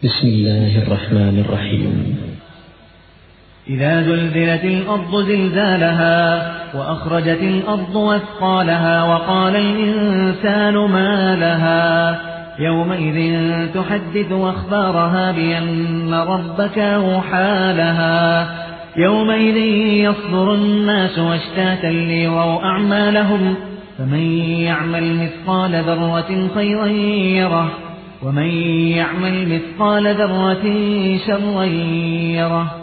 بسم الله الرحمن الرحيم. إذا زلزلت الأرض زلزالها وأخرجت الأرض أثقالها وقال الإنسان ما لها يومئذ تحدث أخبارها بأن ربك أوحى لها يومئذ يصدر الناس أشتاتا ليروا أعمالهم فمن يعمل مثقال ذرة خيرا يره ومن يعمل مثقال ذرة شرا يره.